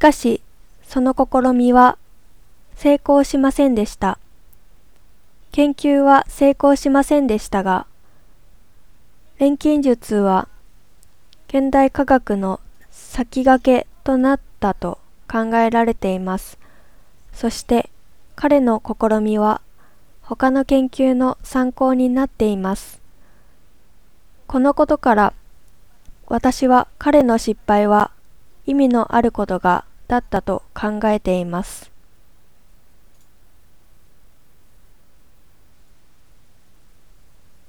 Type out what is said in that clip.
かし、その試みは成功しませんでした。研究は成功しませんでしたが、錬金術は現代科学の先駆けとなったと考えられています。そして彼の試みは他の研究の参考になっています。このことから私は彼の失敗は意味のあることだったと考えています。